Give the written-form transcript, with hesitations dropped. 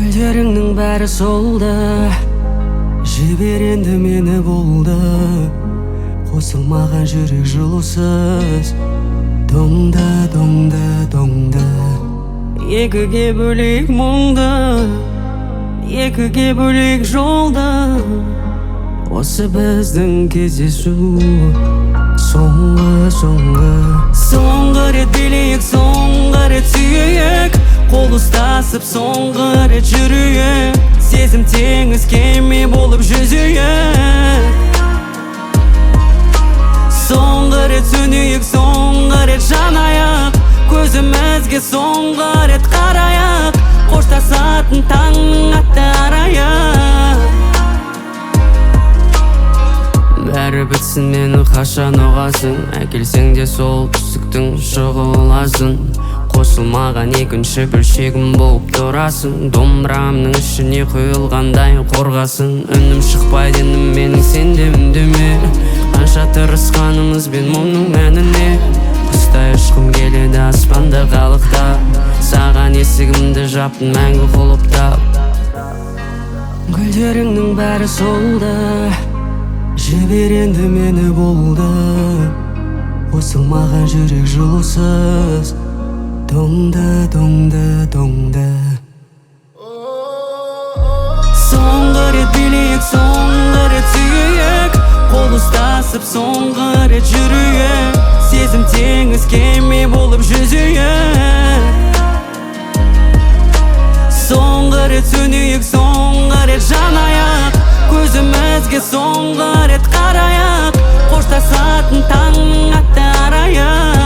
Güllerіңнің бәрі солды, жібер енді мені болды. Қосылмаған жүрек жылусыз, доңды, доңды, доңды. Екіге бөлек мұңды, екіге бөлек жолды. Осы біздің кездесу соңғы рет билейік, соңғы рет сүйейік. Қол ұстасып соңғы рет жүрейік. Сезім теңіз кеме болып жүзейік. Соңғы рет сөнейік, соңғы рет жанайық. Көзімізге соңғы рет қарайық. Қоштасатын таң атты арайық. Бәрі бітсін, мені қашан ұғасың. Әкелсең де сол түсіктің шығыласын. Қосылмаған екінші бөлшегім болып тұрасың. Домбырамның ішіне құйылғандай қорғасын. Үнім шықпайды енім менің, сенде үндеме. Қанша тырысқанымызбен мұның мәніне. Құстай ұшқым келеді аспанда қалықтап. Саған есігімді жаптың мәңгі құлыптап. Гүлдеріңнің бәрі солды, жібер енді мені болды. Қосылмаған жүрек жылусыз, доңды, доңды, доңды. Соңғы рет билейік, соңғы рет сүйейік. Қол ұстасып соңғы рет жүрейік. Сезім теңіз кеме болып жүзейік. Соңғы рет сөнейік, соңғы рет жанайық. Көзімізге соңғы рет қарайық. Қоштасатын таң атты арайық.